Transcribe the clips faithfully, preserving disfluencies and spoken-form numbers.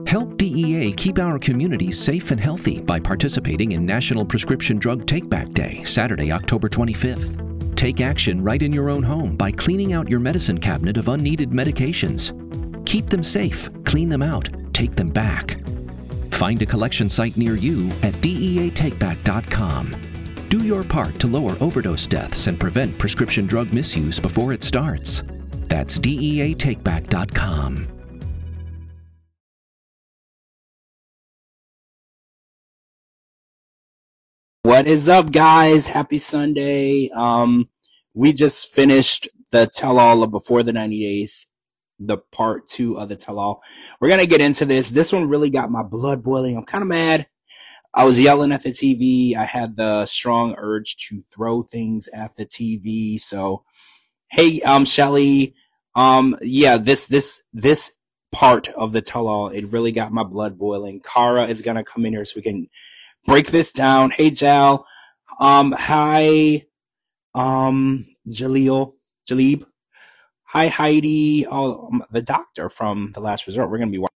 Help D E A keep our communities safe and healthy by participating in National Prescription Drug Take-Back Day, Saturday, October twenty-fifth. Take action right in your own home by cleaning out your medicine cabinet of unneeded medications. Keep them safe, clean them out, take them back. Find a collection site near you at D E A take back dot com. Do your part to lower overdose deaths and prevent prescription drug misuse before it starts. That's D E A take back dot com. What is up, guys? Happy Sunday. Um, we just finished the tell-all of Before the ninety days, the part two of the tell-all. We're going to get into this. This one really got my blood boiling. I'm kind of mad. I was yelling at the T V. I had the strong urge to throw things at the T V. So, hey, um, Shelly, um, yeah, this, this, this part of the tell-all, it really got my blood boiling. Kara is going to come in here so we can break this down. Hey, Jal. Um, hi, um, Jaleel, Jaleb. Hi, Heidi. Oh, um, the doctor from The Last Resort. We're going to be watching.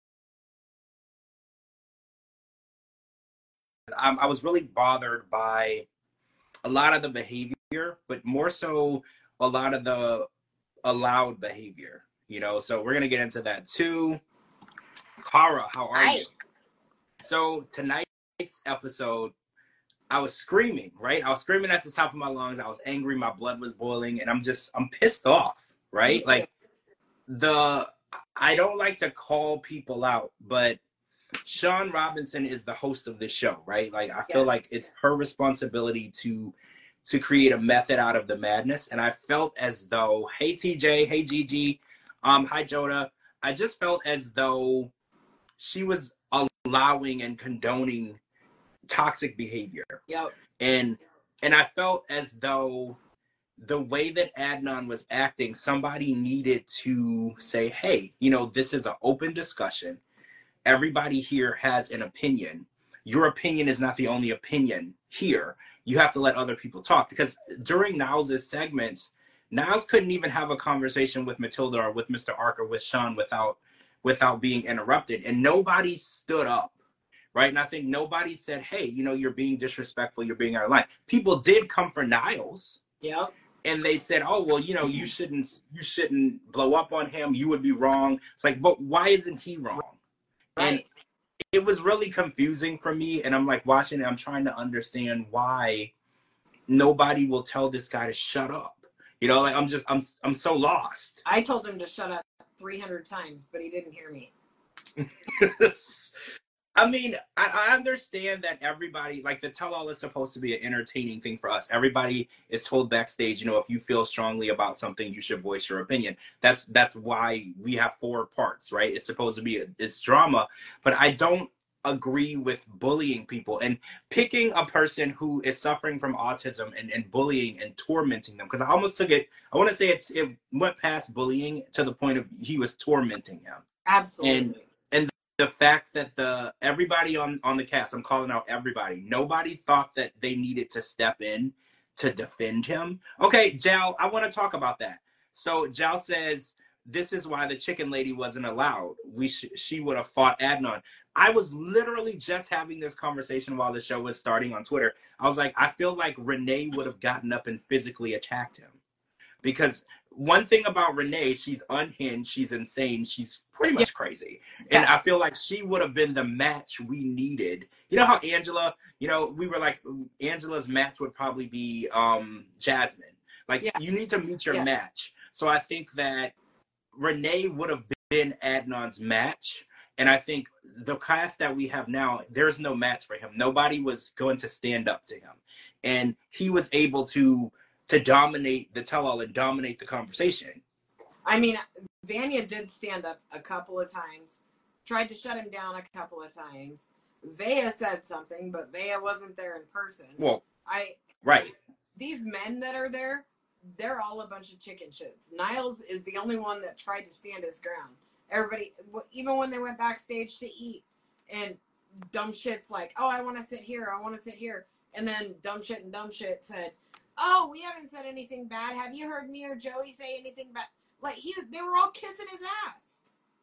Um, I was really bothered by a lot of the behavior, but more so a lot of the allowed behavior, you know? So we're going to get into that too. Kara, how are Hi. you? So tonight, episode, I was screaming, right? I was screaming at the top of my lungs. I was angry. My blood was boiling, and I'm just, I'm pissed off, right? Like, the, I don't like to call people out, but Sean Robinson is the host of this show, right? Like, I feel Yeah. like it's her responsibility to, to create a method out of the madness. And I felt as though, hey, T J, hey, Gigi, um, hi, Joda. I just felt as though she was allowing and condoning toxic behavior. Yep. And and I felt as though the way that Adnan was acting, somebody needed to say, hey, you know, this is an open discussion. Everybody here has an opinion. Your opinion is not the only opinion here. You have to let other people talk. Because during Niles' segments, Niles couldn't even have a conversation with Matilda or with Mister Ark or with Sean without without being interrupted. And nobody stood up. Right. And I think nobody said, hey, you know, you're being disrespectful. You're being out of line. People did come for Niles. Yep. And they said, oh, well, you know, you shouldn't you shouldn't blow up on him. You would be wrong. It's like, but why isn't he wrong? Right. And it was really confusing for me. And I'm like watching it. I'm trying to understand why nobody will tell this guy to shut up. You know, like I'm just I'm I'm so lost. I told him to shut up three hundred times, but he didn't hear me. I mean, I, I understand that everybody, like the tell-all is supposed to be an entertaining thing for us. Everybody is told backstage, you know, if you feel strongly about something, you should voice your opinion. That's that's why we have four parts, right? It's supposed to be, a, it's drama. But I don't agree with bullying people and picking a person who is suffering from autism and, and bullying and tormenting them. Because I almost took it, I want to say it's, it went past bullying to the point of he was tormenting him. Absolutely. And the fact that the everybody on on the cast, I'm calling out everybody, nobody thought that they needed to step in to defend him. Okay, Jal, I want to talk about that. So Jal says this is why the chicken lady wasn't allowed. We sh- she would have fought Adnan. I was literally just having this conversation while the show was starting on Twitter. I was like, I feel like Renee would have gotten up and physically attacked him. Because one thing about Renee, she's unhinged, she's insane, she's pretty much crazy. And Yes. I feel like she would have been the match we needed. You know how Angela, you know, we were like, Angela's match would probably be um, Jasmine. Like, Yeah. you need to meet your Yeah. match. So I think that Renee would have been Adnan's match. And I think the cast that we have now, there's no match for him. Nobody was going to stand up to him. And he was able to to dominate the tell-all and dominate the conversation. I mean, Vanya did stand up a couple of times, tried to shut him down a couple of times. Vea said something, but Vea wasn't there in person. Well, I right. These men that are there, they're all a bunch of chicken shits. Niles is the only one that tried to stand his ground. Everybody, even when they went backstage to eat, and dumb shit's like, oh, I want to sit here, I want to sit here. And then dumb shit and dumb shit said, oh, we haven't said anything bad. Have you heard me or Joey say anything bad? Like, he, they were all kissing his ass.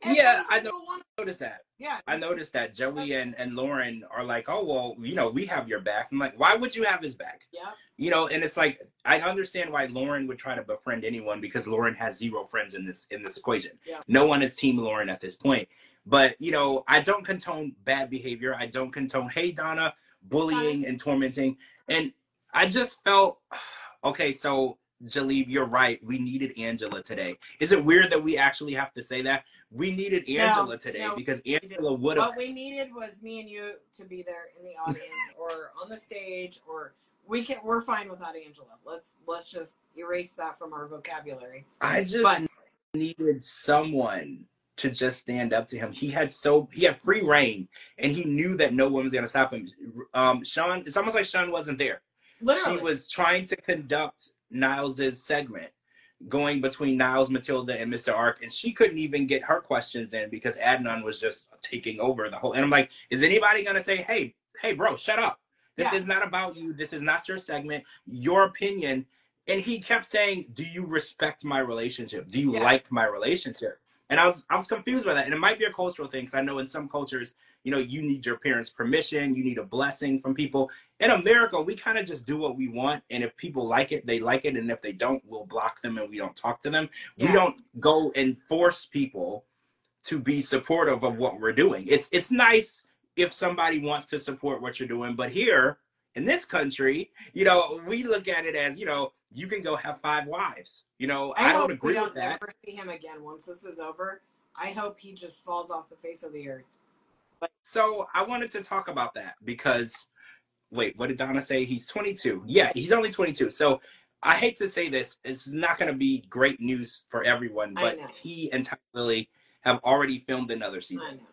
Every Yeah, I single one. noticed that. Yeah. I noticed that Joey and, and Lauren are like, oh, well, you know, we have your back. I'm like, why would you have his back? Yeah. You know, and it's like, I understand why Lauren would try to befriend anyone because Lauren has zero friends in this in this equation. Yeah. No one is Team Lauren at this point. But, you know, I don't condone bad behavior. I don't condone, hey, Donna, bullying and tormenting. And I just felt, okay, so Jalib, you're right. We needed Angela today. Is it weird that we actually have to say that? We needed Angela no, today no, because Angela would have. What we needed was me and you to be there in the audience or on the stage, or we can. We're fine without Angela. Let's let's just erase that from our vocabulary. I just but, needed someone to just stand up to him. He had so he had free reign, and he knew that no one was going to stop him. Um, Sean, it's almost like Sean wasn't there. Literally, she was trying to conduct Niles's segment, going between Niles, Matilda, and Mister Ark, and she couldn't even get her questions in because Adnan was just taking over the whole. And I'm like, is anybody gonna say, hey, hey, bro, shut up? This yeah. is not about you. This is not your segment. Your opinion. And he kept saying, do you respect my relationship? Do you yeah. like my relationship? And I was I was confused by that. And it might be a cultural thing, because I know in some cultures, you know, you need your parents' permission. You need a blessing from people. In America, we kind of just do what we want. And if people like it, they like it. And if they don't, we'll block them and we don't talk to them. Yeah. We don't go and force people to be supportive of what we're doing. It's it's nice if somebody wants to support what you're doing. But here in this country, you know, we look at it as, you know, you can go have five wives. You know, I, I don't agree with that. I hope we don't ever see him again once this is over. I hope he just falls off the face of the earth. So I wanted to talk about that because, wait, what did Donna say? He's twenty-two. Yeah, he's only twenty-two. So I hate to say this. It's not going to be great news for everyone, but he and Ty Lily have already filmed another season. I know.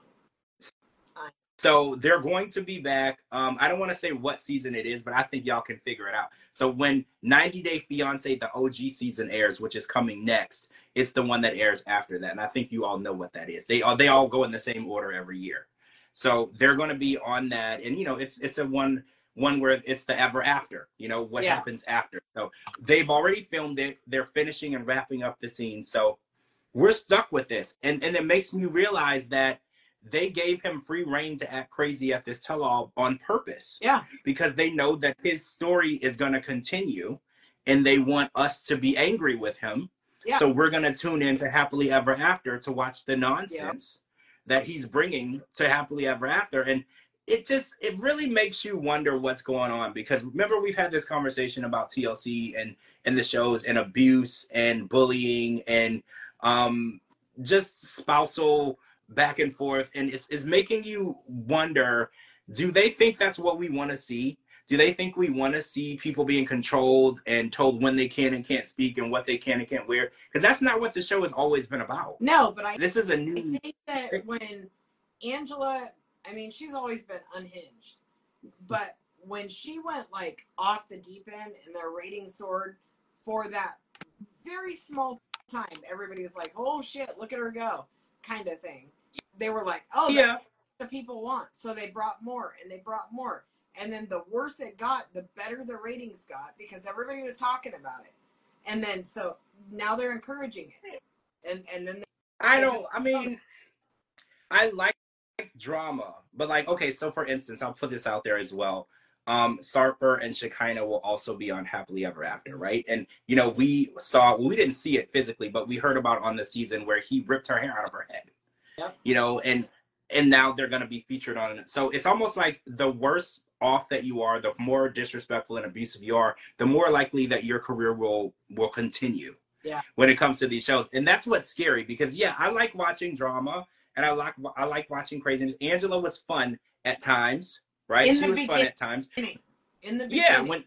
So they're going to be back. Um, I don't want to say what season it is, but I think y'all can figure it out. So when ninety Day Fiance, the O G season airs, which is coming next, it's the one that airs after that. And I think you all know what that is. They all, they all go in the same order every year. So they're going to be on that. And, you know, it's it's a one one where it's the ever after, you know, what yeah. happens after. So they've already filmed it. They're finishing and wrapping up the scene. So we're stuck with this. And, and it makes me realize that they gave him free reign to act crazy at this tell-all on purpose. Yeah. Because they know that his story is going to continue and they want us to be angry with him. Yeah. So we're going to tune in to Happily Ever After to watch the nonsense yeah. that he's bringing to Happily Ever After. And it just, it really makes you wonder what's going on. Because remember, we've had this conversation about T L C and, and the shows and abuse and bullying and um, just spousal back and forth, and it's, it's making you wonder, do they think that's what we want to see? Do they think we want to see people being controlled and told when they can and can't speak and what they can and can't wear? Because that's not what the show has always been about. No, but I this is a new I think that when Angela, I mean, she's always been unhinged, but when she went like off the deep end and their ratings soared for that very small time, everybody was like, oh shit, look at her go, kind of thing. They were like, oh, yeah, that's what the people want. So they brought more and they brought more. And then the worse it got, the better the ratings got because everybody was talking about it. And then, so now they're encouraging it. And and then. They, I don't, I mean, I like drama, but like, okay, so for instance, I'll put this out there as well. Um, Sarper and Shekinah will also be on Happily Ever After, right? And, you know, we saw, well, we didn't see it physically, but we heard about on the season where he ripped her hair out of her head. Yep. You know, and and now they're going to be featured on it. So it's almost like the worse off that you are, the more disrespectful and abusive you are, the more likely that your career will will continue. Yeah. When it comes to these shows. And that's what's scary because, yeah, I like watching drama and I like I like watching craziness. Angela was fun at times, right? In she was fun at times. In the beginning. Yeah, when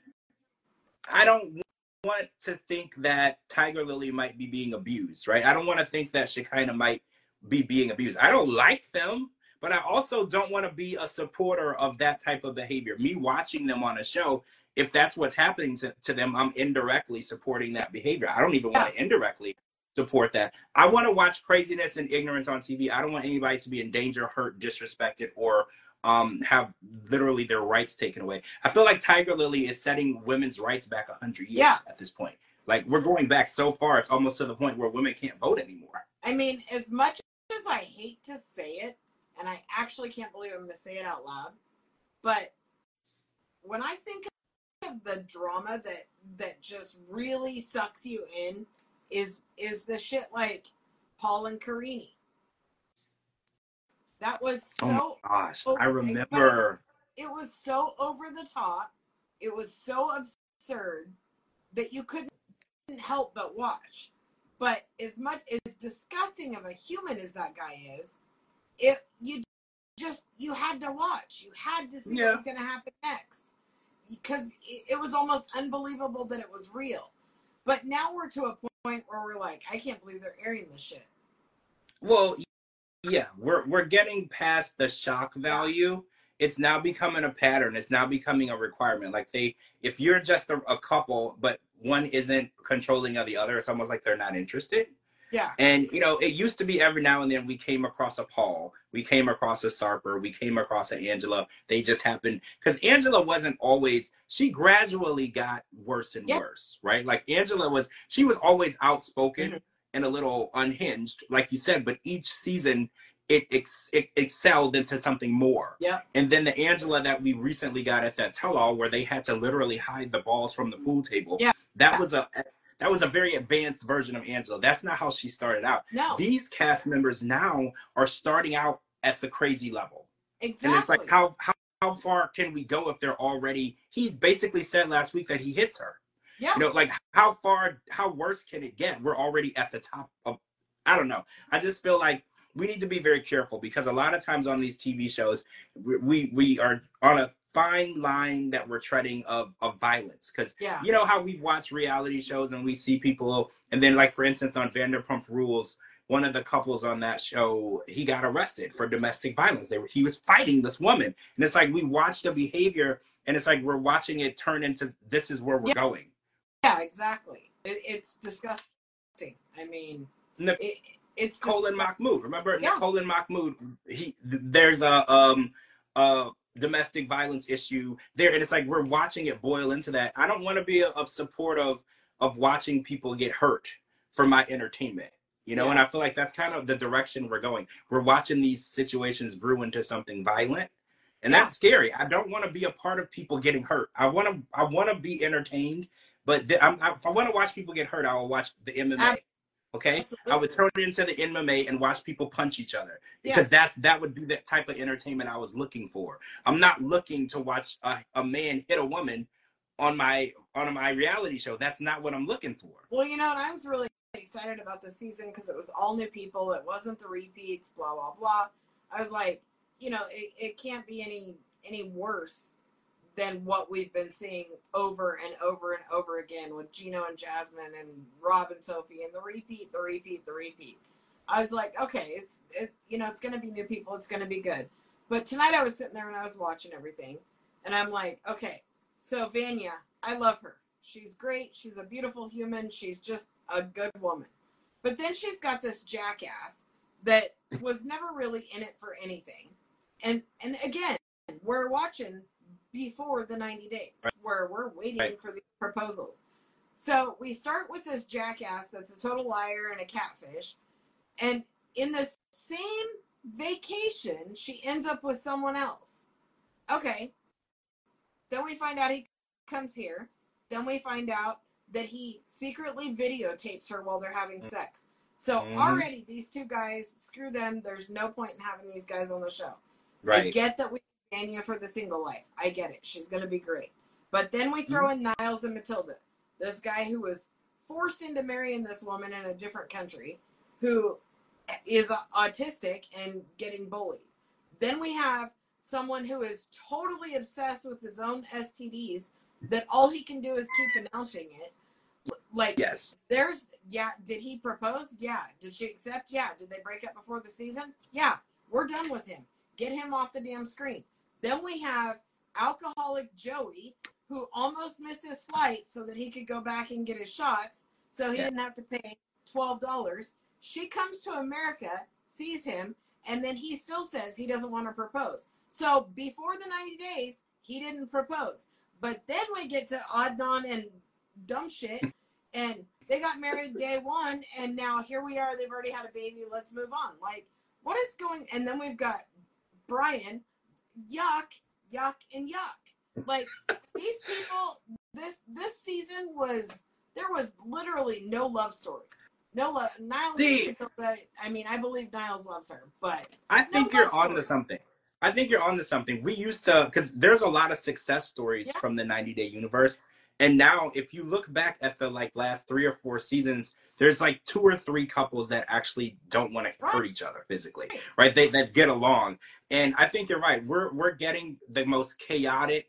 I don't want to think that Tiger Lily might be being abused, right? I don't want to think that Shekinah might be being abused. I don't like them, but I also don't want to be a supporter of that type of behavior. Me watching them on a show, if that's what's happening to, to them, I'm indirectly supporting that behavior. I don't even want to indirectly support that. I want to watch craziness and ignorance on T V. I don't want anybody to be in danger, hurt, disrespected, or um, have literally their rights taken away. I feel like Tiger Lily is setting women's rights back one hundred years yeah. at this point. Like, we're going back so far, it's almost to the point where women can't vote anymore. I mean, as much as I hate to say it, and I actually can't believe I'm going to say it out loud, but when I think of the drama that that just really sucks you in, is is the shit like Paul and Karine. That was so. Oh my gosh, over, I remember. It was so over the top. It was so absurd that you couldn't help but watch. But as much as disgusting of a human as that guy is, it you just you had to watch. You had to see Yeah. what was going to happen next, because it, it was almost unbelievable that it was real. But now we're to a point where we're like, I can't believe they're airing this shit. Well, yeah, we're we're getting past the shock value. It's now becoming a pattern. It's now becoming a requirement. Like they, if you're just a, a couple, but one isn't controlling of the other, it's almost like they're not interested. Yeah. And, you know, it used to be every now and then we came across a Paul, we came across a Sarper, we came across an Angela. They just happened, because Angela wasn't always, she gradually got worse and Yeah. worse, right? Like Angela was, she was always outspoken Mm-hmm. and a little unhinged, like you said, but each season it, ex, it excelled into something more. Yeah. And then the Angela that we recently got at that tell-all, where they had to literally hide the balls from the pool table. Yeah. That was a that was a very advanced version of Angela. That's not how she started out. No. These cast members now are starting out at the crazy level. Exactly. And it's like, how how how far can we go if they're already, he basically said last week that he hits her. Yeah. You know, like how far, how worse can it get? We're already at the top of, I don't know. I just feel like we need to be very careful, because a lot of times on these T V shows, we we are on a fine line that we're treading of, of violence. Because Yeah. you know how we've watched reality shows and we see people, and then like, for instance, on Vanderpump Rules, one of the couples on that show, he got arrested for domestic violence. They were, he was fighting this woman. And it's like, we watch the behavior, and it's like we're watching it turn into, this is where we're Yeah. going. Yeah, exactly. It, it's disgusting. I mean, Nic- it, it's just, Nicole and Mahmoud. Remember Yeah. Nicole and Mahmoud? He th- there's a um a domestic violence issue there, and it's like we're watching it boil into that. I don't want to be a, of support of of watching people get hurt for my entertainment, you know. Yeah. And I feel like that's kind of the direction we're going. We're watching these situations brew into something violent, and Yeah. that's scary. I don't want to be a part of people getting hurt. I want to I want to be entertained, but th- I'm, I, if I want to watch people get hurt, I will watch the M M A. Ab- Okay, Absolutely. I would turn it into the M M A and watch people punch each other, because Yeah. that's that would be that type of entertainment I was looking for. I'm not looking to watch a, a man hit a woman on my on my reality show. That's not what I'm looking for. Well, you know, and I was really excited about this season because it was all new people. It wasn't the repeats, blah, blah, blah. I was like, you know, it, it can't be any any worse than what we've been seeing over and over and over again with Gino and Jasmine and Rob and Sophie, and the repeat, the repeat, the repeat. I was like, okay, it's, it, you know, it's going to be new people. It's going to be good. But tonight I was sitting there and I was watching everything, and I'm like, okay, so Vanya, I love her. She's great. She's a beautiful human. She's just a good woman. But then she's got this jackass that was never really in it for anything. And, and again, we're watching before the ninety days, Right. where we're waiting Right. for these proposals. So we start with this jackass that's a total liar and a catfish. And in the same vacation, she ends up with someone else. Okay. Then we find out he comes here. Then we find out that he secretly videotapes her while they're having sex. So Mhm. already these two guys, screw them. There's no point in having these guys on the show. I Right. get that we need Vanya for the single life. I get it. She's going to be great. But then we throw in Niles and Matilda, this guy who was forced into marrying this woman in a different country, who is autistic and getting bullied. Then we have someone who is totally obsessed with his own S T Ds, that all he can do is keep announcing it. Like, Yes. there's, yeah, did he propose? Yeah. Did she accept? Yeah. Did they break up before the season? Yeah. We're done with him. Get him off the damn screen. Then we have alcoholic Joey, who almost missed his flight so that he could go back and get his shots, so he Yeah. didn't have to pay twelve dollars. She comes to America, sees him, and then he still says he doesn't want to propose. So before the ninety days, he didn't propose. But then we get to Adnan and dumb shit, and they got married day one, and now here we are. They've already had a baby. Let's move on. Like, what is going? And then we've got Brian, yuck, yuck, and yuck. Like, these people. This this season was there was literally no love story. No love. Niles. See, I mean, I believe Niles loves her, but I think no you're onto something. I think you're onto something. We used to, because there's a lot of success stories yeah. from the ninety day universe. And now if you look back at the like last three or four seasons, there's like two or three couples that actually don't want to right. hurt each other physically, right? They that get along. And I think you're right. We're we're getting the most chaotic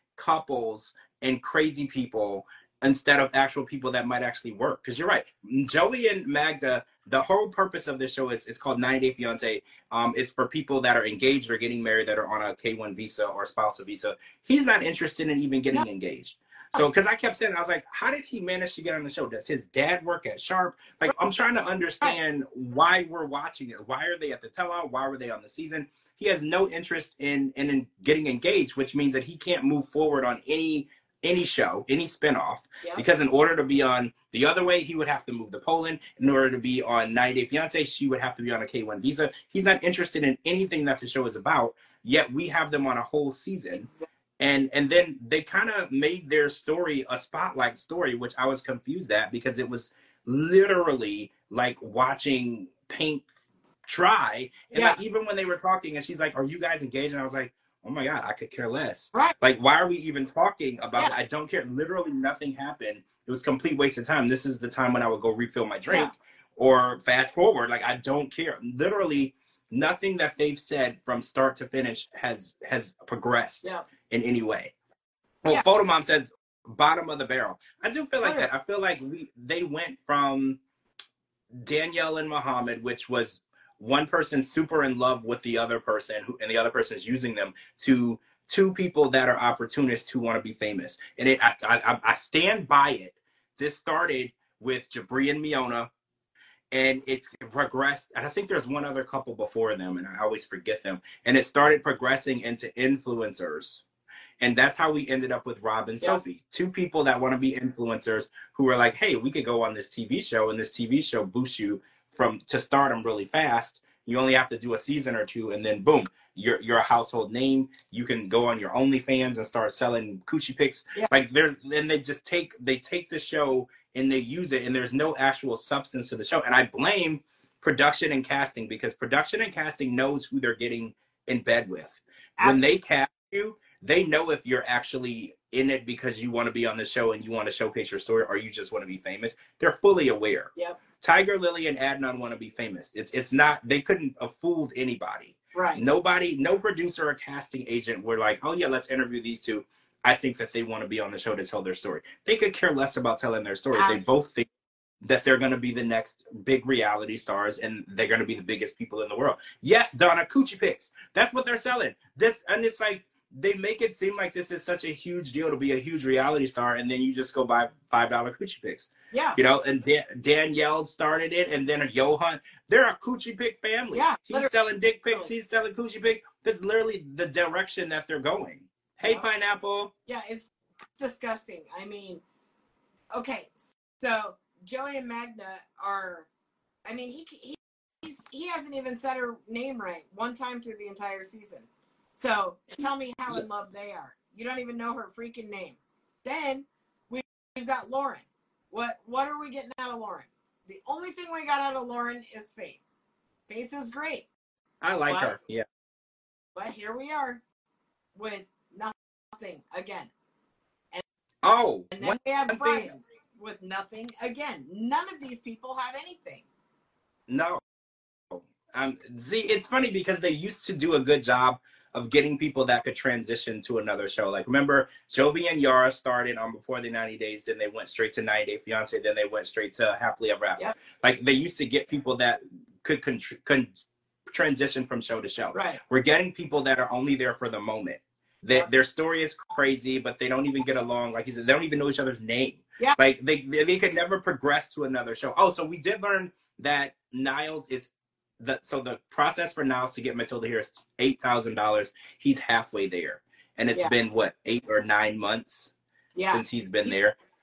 couples and crazy people instead of actual people that might actually work. Because you're right. Joey and Magda, the whole purpose of this show is it's called ninety day fiance. Um, it's for people that are engaged or getting married that are on a K one visa or spousal visa. He's not interested in even getting engaged. So, because I kept saying, I was like, how did he manage to get on the show? Does his dad work at Sharp? Like, I'm trying to understand why we're watching it. Why are they at the tell-all? Why were they on the season? He has no interest in, in, in getting engaged, which means that he can't move forward on any any show, any spinoff, yep. because in order to be on The Other Way, he would have to move to Poland. In order to be on ninety day fiance, she would have to be on a K one visa. He's not interested in anything that the show is about, yet we have them on a whole season. Exactly. And and then they kind of made their story a spotlight story, which I was confused at because it was literally like watching paint dry. And yeah. like even when they were talking and she's like, are you guys engaged? And I was like, oh my God, I could care less. Right. Like, why are we even talking about yeah. it? I don't care. Literally nothing happened. It was a complete waste of time. This is the time when I would go refill my drink yeah. or fast forward. Like, I don't care. Literally nothing that they've said from start to finish has has progressed yeah. in any way. Well, yeah. Photomom says bottom of the barrel. I do feel like that. I feel like we they went from Danielle and Muhammad, which was one person super in love with the other person who, and the other person is using them, to two people that are opportunists who want to be famous. And it, I, I, I stand by it. This started with Jabri and Miona, and it's progressed. And I think there's one other couple before them, and I always forget them. And it started progressing into influencers. And that's how we ended up with Rob and yeah. Sophie, two people that want to be influencers who were like, hey, we could go on this T V show, and this T V show boosts you from to stardom really fast. You only have to do a season or two, and then boom, you're you're a household name. You can go on your OnlyFans and start selling coochie pics. Yeah. Like there's, and they just take they take the show and they use it, and there's no actual substance to the show. And I blame production and casting, because production and casting knows who they're getting in bed with. Absolutely. When they cast you, they know if you're actually in it because you want to be on the show and you want to showcase your story, or you just want to be famous. They're fully aware. Yep. Tiger Lily and Adnan want to be famous. It's it's not, they couldn't have fooled anybody. Right. Nobody, no producer or casting agent were like, oh yeah, let's interview these two. I think that they want to be on the show to tell their story. They could care less about telling their story. Absolutely. They both think that they're going to be the next big reality stars, and they're going to be the biggest people in the world. Yes, Donna, coochie pics. That's what they're selling. This, and it's like, they make it seem like this is such a huge deal to be a huge reality star, and then you just go buy five dollar coochie pics. Yeah. You know, and Dan- Danielle started it, and then Johan. They're a coochie pic family. Yeah. He's literally. selling dick pics. He's selling coochie pics. That's literally the direction that they're going. Hey, yeah. Pineapple. Yeah, it's disgusting. I mean, okay, so Joey and Magda are, I mean, he he he's, he hasn't even said her name right one time through the entire season. So tell me how in love they are. You don't even know her freaking name. Then we, we've got Lauren. What what are we getting out of Lauren? The only thing we got out of Lauren is Faith. Faith is great. I like but, her. Yeah. But here we are with nothing again. And, oh. And then we have Brian thing. with nothing again. None of these people have anything. No. Um, see, it's funny because they used to do a good job of getting people that could transition to another show. Like, remember, Jovi and Yara started on Before the ninety days, then they went straight to ninety day fiance, then they went straight to Happily Ever After. Yep. Like, they used to get people that could con- con- transition from show to show. Right. We're getting people that are only there for the moment. They, yep. Their story is crazy, but they don't even get along. Like he said, they don't even know each other's name. Yeah. Like, they, they, they could never progress to another show. Oh, so we did learn that Niles is The, so the process for Niles to get Matilda here is eight thousand dollars. He's halfway there. And it's yeah. been, what, eight or nine months yeah. since he's been there.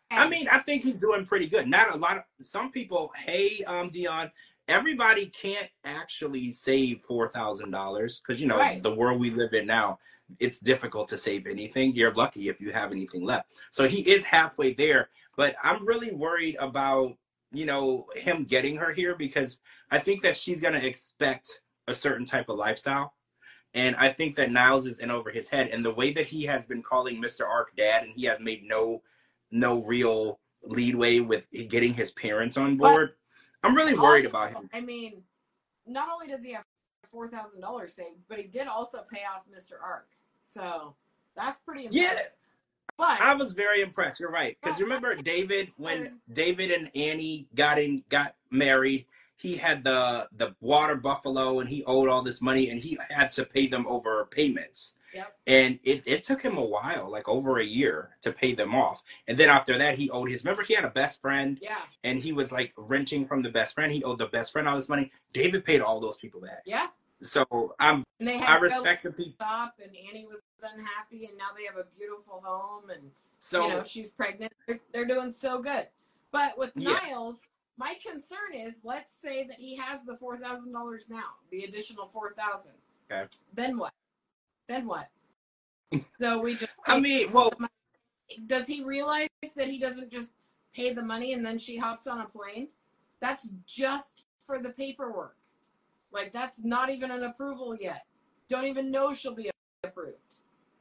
I mean, I think he's doing pretty good. Not a lot of some people. Hey, um, Dion, everybody can't actually save four thousand dollars because you know Right. the world we live in now. It's difficult to save anything. You're lucky if you have anything left. So he is halfway there, but I'm really worried about you know him getting her here because I think that she's gonna expect a certain type of lifestyle. And I think that Niles is in over his head. And the way that he has been calling Mister Ark dad, and he has made no no real leadway with getting his parents on board, but I'm really worried also, about him. I mean, not only does he have four thousand dollars saved, but he did also pay off Mister Ark. So that's pretty impressive. Yeah. But I was very impressed. You're right. Because remember David, when David and Annie got in, got married, he had the the water buffalo and he owed all this money and he had to pay them over payments. Yep. And it, it took him a while, like over a year, to pay them off. And then after that, he owed his, remember he had a best friend? Yeah. And he was like renting from the best friend. He owed the best friend all this money. David paid all those people back. Yeah. So I'm, and they had I respect the people. Stop, and Annie was unhappy, and now they have a beautiful home, and so, you know she's pregnant. They're, they're doing so good. But with yeah. Niles, my concern is, let's say that he has the four thousand dollars now, the additional four thousand. Okay. Then what? Then what? So we just. I mean, well, does he realize that he doesn't just pay the money and then she hops on a plane? That's just for the paperwork. Like, that's not even an approval yet. Don't even know she'll be approved.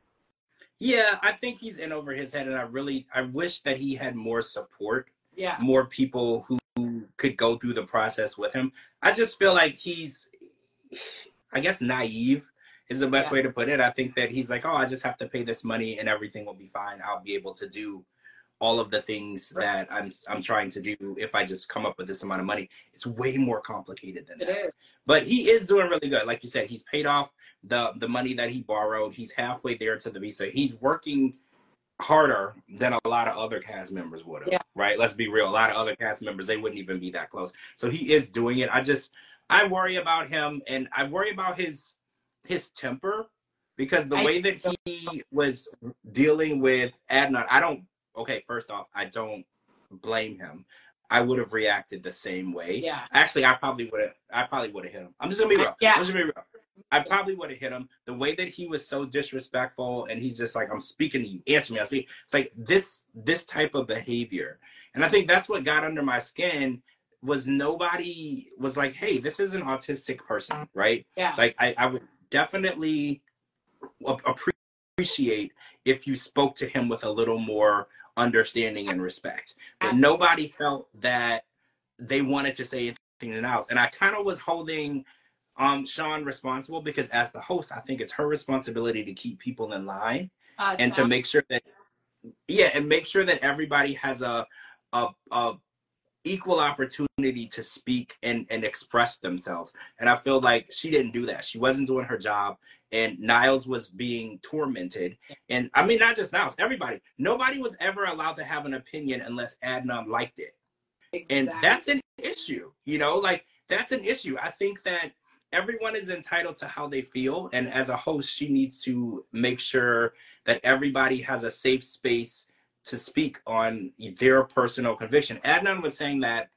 Yeah, I think he's in over his head, and I really, I wish that he had more support. Yeah. More people who could go through the process with him. I just feel like he's, I guess, naive is the best yeah. way to put it. I think that he's like, oh, I just have to pay this money and everything will be fine. I'll be able to do all of the things right. that I'm I'm trying to do if I just come up with this amount of money. It's way more complicated than it that. Is. But he is doing really good. Like you said, he's paid off the, the money that he borrowed. He's halfway there to the visa. He's working harder than a lot of other cast members would have, yeah. right? Let's be real. A lot of other cast members, they wouldn't even be that close. So he is doing it. I just, I worry about him, and I worry about his his temper, because the I, way that he was dealing with Adnan, I don't, okay, first off, I don't blame him. I would have reacted the same way. Yeah. Actually, I probably would have, I probably would have hit him. I'm just gonna be real. Yeah. I'm just gonna be real. I probably would have hit him. The way that he was so disrespectful, and he's just like, I'm speaking to you, answer me, I'm speaking. It's like this, this type of behavior. And I think that's what got under my skin, was nobody was like, hey, this is an autistic person, right? Yeah. Like, I, I would definitely appreciate if you spoke to him with a little more understanding and respect. But Absolutely. Nobody felt that they wanted to say anything else. And I kind of was holding um, Sean responsible, because as the host, I think it's her responsibility to keep people in line uh, and to make sure that, yeah, and make sure that everybody has a, a, a equal opportunity to speak and, and express themselves. And I feel like she didn't do that. She wasn't doing her job, and Niles was being tormented. And I mean, not just Niles, everybody. Nobody was ever allowed to have an opinion unless Adnan liked it. Exactly. And that's an issue, you know, like that's an issue. I think that everyone is entitled to how they feel. And as a host, she needs to make sure that everybody has a safe space to speak on their personal conviction. Adnan was saying that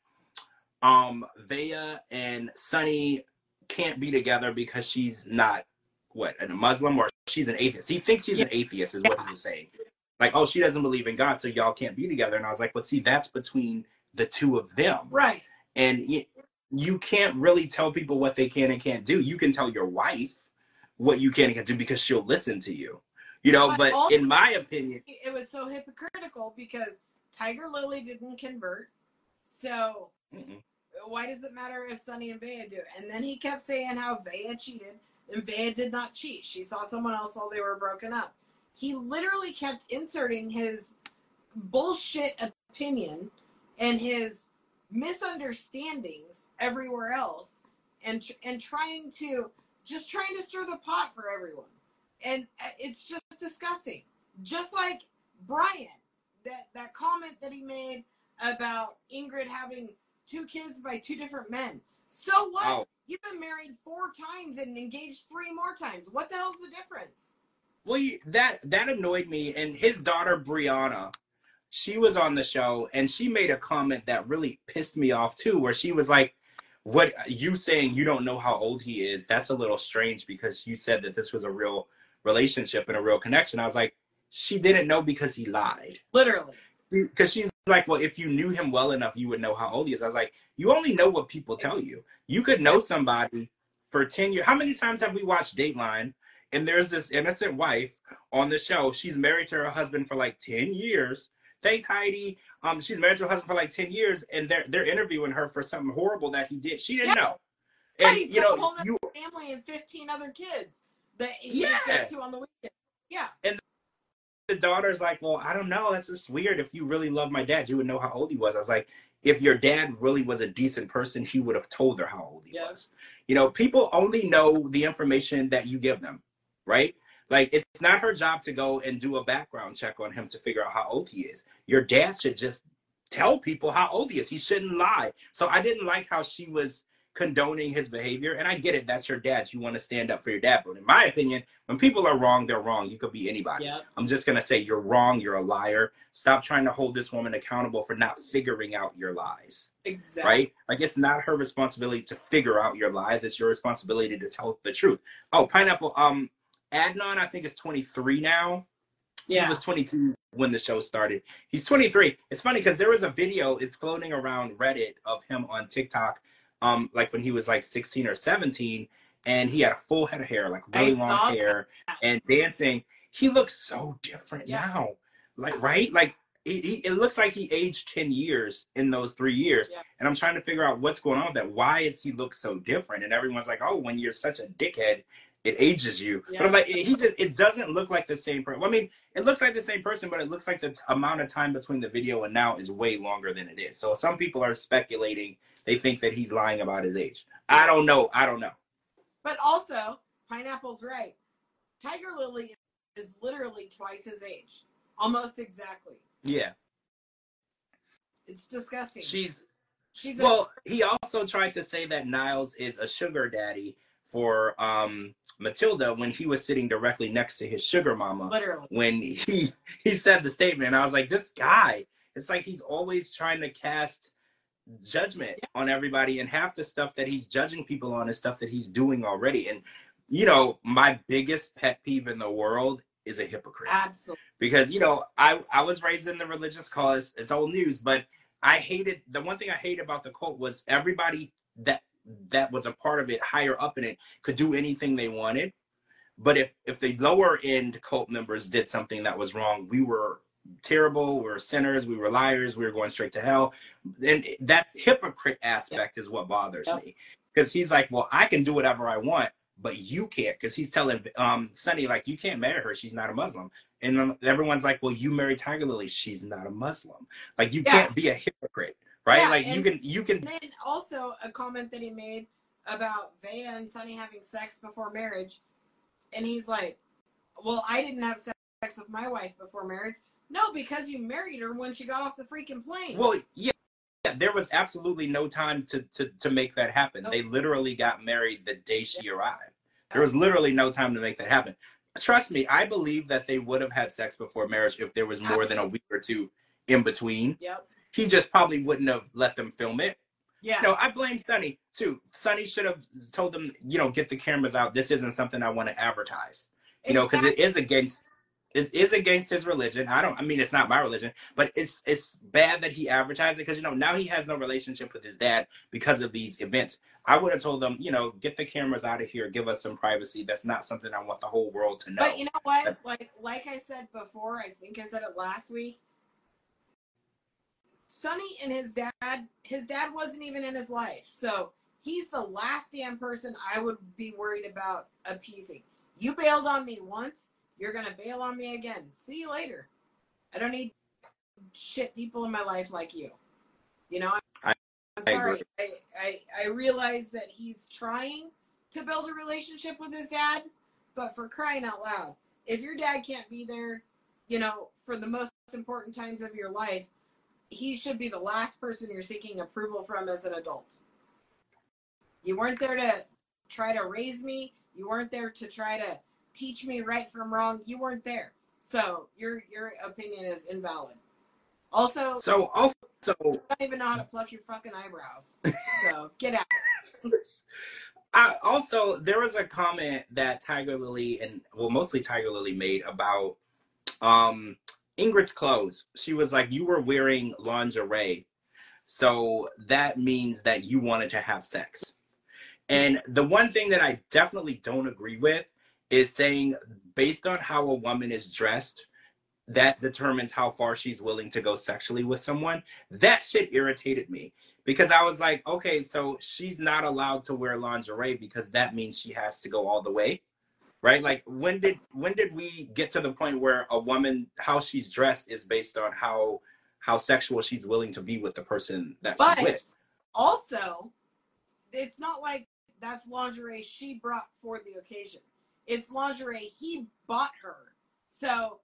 um, Vea and Sunny can't be together because she's not, what, a Muslim, or she's an atheist. He thinks she's an atheist is what he was saying. Like, oh, she doesn't believe in God, so y'all can't be together. And I was like, well, see, that's between the two of them. Right. And you, you can't really tell people what they can and can't do. You can tell your wife what you can and can't do because she'll listen to you. You know, but, but also, in my opinion, it was so hypocritical because Tiger Lily didn't convert. So mm-mm. why does it matter if Sunny and Vea do? And then he kept saying how Vea cheated, and Vea did not cheat. She saw someone else while they were broken up. He literally kept inserting his bullshit opinion and his misunderstandings everywhere else, and and trying to just trying to stir the pot for everyone. And it's just disgusting. Just like Brian, that, that comment that he made about Ingrid having two kids by two different men. So what? Oh. You've been married four times and engaged three more times. What the hell's the difference? Well, that that annoyed me. And his daughter, Brianna, she was on the show and she made a comment that really pissed me off too, where she was like, what you saying you don't know how old he is, that's a little strange because you said that this was a real relationship and a real connection. I was like, she didn't know because he lied. Literally. Because she's like, well, if you knew him well enough, you would know how old he is. I was like, you only know what people tell you. You could know somebody for ten years. How many times have we watched Dateline? And there's this innocent wife on the show. She's married to her husband for like ten years. Thanks, Heidi. Um, she's married to her husband for like ten years, and they're they're interviewing her for something horrible that he did. She didn't yeah. know. And yeah, you know, whole you family and fifteen other kids that he yeah. goes to on the weekend. Yeah. And the daughter's like, well, I don't know. That's just weird. If you really love my dad, you would know how old he was. I was like, if your dad really was a decent person, he would have told her how old he yeah. was. You know, people only know the information that you give them, right? Like, it's not her job to go and do a background check on him to figure out how old he is. Your dad should just tell people how old he is. He shouldn't lie. So I didn't like how she was condoning his behavior. And I get it. That's your dad. You want to stand up for your dad. But in my opinion, when people are wrong, they're wrong. You could be anybody. Yep. I'm just going to say you're wrong. You're a liar. Stop trying to hold this woman accountable for not figuring out your lies. Exactly. Right? Like, it's not her responsibility to figure out your lies. It's your responsibility to tell the truth. Oh, Pineapple. Um, Adnan, I think, is twenty-three now. Yeah. He was twenty-two when the show started. He's twenty-three. It's funny because there was a video, it's floating around Reddit of him on TikTok, um, like when he was like sixteen or seventeen, and he had a full head of hair, like really I long hair, that. and dancing. He looks so different yeah. now. Like, right? Like, he, he, it looks like he aged ten years in those three years. Yeah. And I'm trying to figure out what's going on with that. Why does he look so different? And everyone's like, oh, when you're such a dickhead, it ages you. Yeah. But I'm like, he just, it doesn't look like the same person. Well, I mean, it looks like the same person, but it looks like the t- amount of time between the video and now is way longer than it is. So some people are speculating. They think that he's lying about his age. I don't know. I don't know. But also, Pineapple's right. Tiger Lily is literally twice his age. Almost exactly. Yeah. It's disgusting. She's, she's well, a- he also tried to say that Niles is a sugar daddy for um, Matilda when he was sitting directly next to his sugar mama. Literally. When he, he said the statement, and I was like, this guy, it's like he's always trying to cast judgment yeah. on everybody, and half the stuff that he's judging people on is stuff that he's doing already. And, you know, my biggest pet peeve in the world is a hypocrite. Absolutely. Because, you know, I, I was raised in the religious cause. It's old news, but I hated, the one thing I hate about the cult was everybody that that was a part of it, higher up in it, could do anything they wanted. But if if the lower end cult members did something that was wrong, we were terrible, we were sinners, we were liars, we were going straight to hell. And that hypocrite aspect yep. is what bothers yep. me. Because he's like, well, I can do whatever I want, but you can't. Because he's telling um, Sonny, like, you can't marry her. She's not a Muslim. And um, everyone's like, well, you married Tiger Lily. She's not a Muslim. Like, you yeah. can't be a hypocrite. Right? Yeah, like, you can, you can. And then also a comment that he made about Vea and Sonny having sex before marriage. And he's like, well, I didn't have sex with my wife before marriage. No, because you married her when she got off the freaking plane. Well, yeah. yeah there was absolutely no time to, to, to make that happen. Nope. They literally got married the day she yeah. arrived. There was literally no time to make that happen. Trust me, I believe that they would have had sex before marriage if there was more absolutely. than a week or two in between. Yep. He just probably wouldn't have let them film it. Yeah. No, I blame Sonny too. Sonny should have told them, you know, get the cameras out. This isn't something I want to advertise. You exactly. know, because it is against it is against his religion. I don't. I mean, it's not my religion, but it's it's bad that he advertised it because, you know, now he has no relationship with his dad because of these events. I would have told them, you know, get the cameras out of here. Give us some privacy. That's not something I want the whole world to know. But you know what? Like like I said before, I think I said it last week. Sonny and his dad, his dad wasn't even in his life. So he's the last damn person I would be worried about appeasing. You bailed on me once, you're going to bail on me again. See you later. I don't need shit people in my life like you. You know, I'm, I'm sorry. I, I, I realize that he's trying to build a relationship with his dad, but for crying out loud, if your dad can't be there, you know, for the most important times of your life, he should be the last person you're seeking approval from as an adult. You weren't there to try to raise me. You weren't there to try to teach me right from wrong. You weren't there. So your your opinion is invalid. Also, So also, I don't even know how to pluck your fucking eyebrows. So get out. I also, there was a comment that Tiger Lily and well, mostly Tiger Lily made about um Ingrid's clothes. She was like, "You were wearing lingerie, so that means that you wanted to have sex." And the one thing that I definitely don't agree with is saying, based on how a woman is dressed, that determines how far she's willing to go sexually with someone. That shit irritated me because I was like, okay, so she's not allowed to wear lingerie because that means she has to go all the way, right? Like when did when did we get to the point where a woman, how she's dressed is based on how how sexual she's willing to be with the person that But she's with? also, it's not like that's lingerie she brought for the occasion. It's lingerie he bought her. So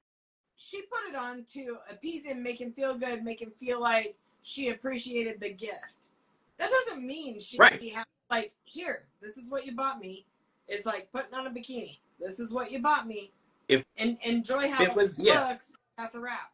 she put it on to appease him, make him feel good, make him feel like she appreciated the gift. That doesn't mean she, right. she ha- like, here, this is what you bought me. It's like putting on a bikini. This is what you bought me. If and enjoy how it was, it yeah. looks. That's a wrap.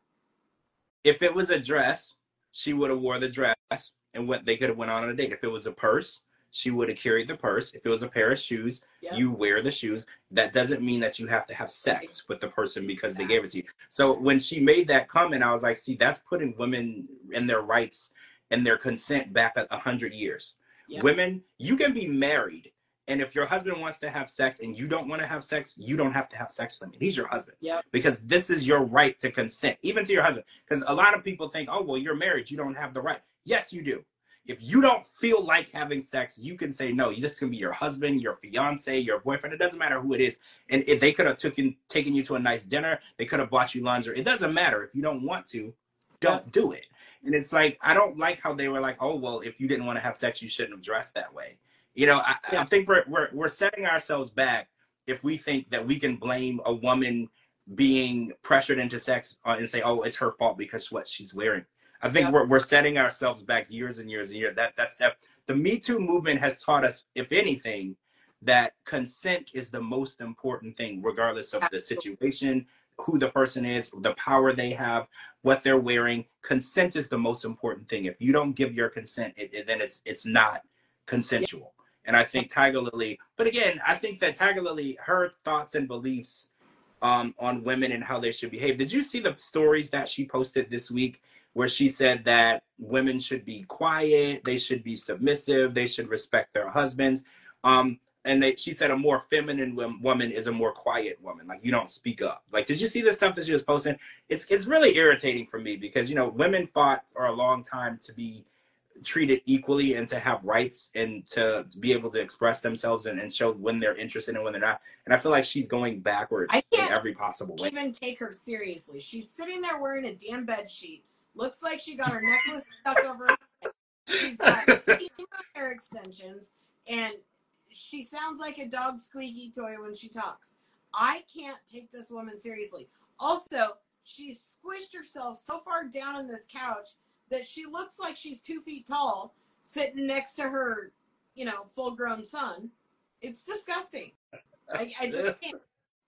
If it was a dress, she would have wore the dress and went. They could have went on a date. If it was a purse, she would have carried the purse. If it was a pair of shoes, yep. you wear the shoes. That doesn't mean that you have to have sex with the person because exactly. they gave it to you. So when she made that comment, I was like, see, that's putting women and their rights and their consent back a hundred years. Yep. Women, you can be married. And if your husband wants to have sex and you don't want to have sex, you don't have to have sex with him. He's your husband. Yep. Because this is your right to consent, even to your husband. Because a lot of people think, oh, well, you're married. You don't have the right. Yes, you do. If you don't feel like having sex, you can say no. This can be your husband, your fiance, your boyfriend. It doesn't matter who it is. And if they could have taken taken you to a nice dinner, they could have bought you lingerie. It doesn't matter. If you don't want to, don't do it. And it's like, I don't like how they were like, oh, well, if you didn't want to have sex, you shouldn't have dressed that way. You know, I, yeah. I think we're, we're we're setting ourselves back if we think that we can blame a woman being pressured into sex and say, oh, it's her fault because what she's wearing. I think yeah. we're we're setting ourselves back years and years and years. That that's that. The Me Too movement has taught us, if anything, that consent is the most important thing, regardless of the situation, who the person is, the power they have, what they're wearing. Consent is the most important thing. If you don't give your consent, it, it, then it's it's not consensual. Yeah. And I think Tiger Lily, but again, I think that Tiger Lily, her thoughts and beliefs um, on women and how they should behave. Did you see the stories that she posted this week where she said that women should be quiet, they should be submissive, they should respect their husbands? Um, and they, she said a more feminine woman is a more quiet woman. Like, you don't speak up. Like, did you see the stuff that she was posting? It's it's really irritating for me because, you know, women fought for a long time to be treated equally and to have rights and to be able to express themselves and, and show when they're interested and when they're not. And I feel like she's going backwards I can't in every possible way. Even take her seriously. She's sitting there wearing a damn bed sheet. Looks like she got her necklace stuck over her head. She's got hair extensions, and she sounds like a dog squeaky toy when she talks. I can't take this woman seriously. Also, she's squished herself so far down on this couch that she looks like she's two feet tall, sitting next to her, you know, full-grown son. It's disgusting. I, I just can't.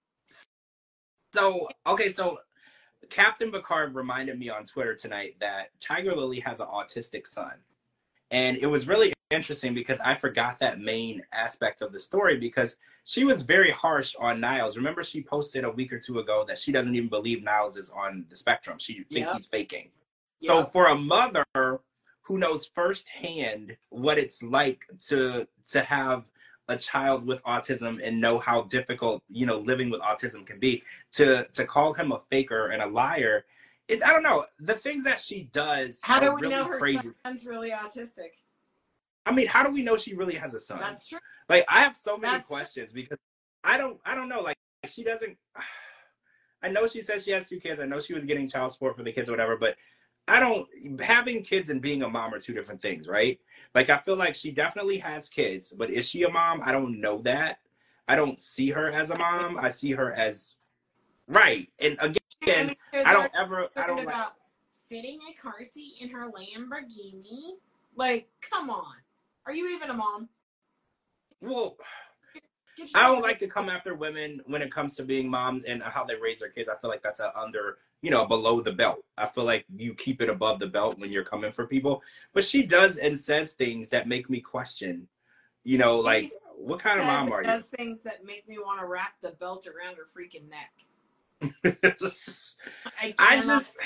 So, okay, so Captain Picard reminded me on Twitter tonight that Tiger Lily has an autistic son. And it was really interesting because I forgot that main aspect of the story because she was very harsh on Niles. Remember, she posted a week or two ago that she doesn't even believe Niles is on the spectrum. She thinks yep. he's faking. Yep. So for a mother who knows firsthand what it's like to to have a child with autism and know how difficult, you know, living with autism can be, to to call him a faker and a liar, it, I don't know. The things that she does how do we really know her crazy. son's really autistic? I mean, how do we know she really has a son? That's true. Like, I have so many That's questions true. because I don't I don't know. Like, she doesn't. I know she says she has two kids. I know she was getting child support for the kids or whatever, but I don't, having kids and being a mom are two different things, right? Like, I feel like she definitely has kids, but is she a mom? I don't know that. I don't see her as a mom. I see her as, right. And again, I don't ever, I don't about like. Fitting a car seat in her Lamborghini? Like, come on. Are you even a mom? Well, Get I your don't like to come after women when it comes to being moms and how they raise their kids. I feel like that's a under, you know, below the belt. I feel like you keep it above the belt when you're coming for people. But she does and says things that make me question, you know, like, She what kind of says mom and are you? does things that make me want to wrap the belt around her freaking neck. I I cannot. just,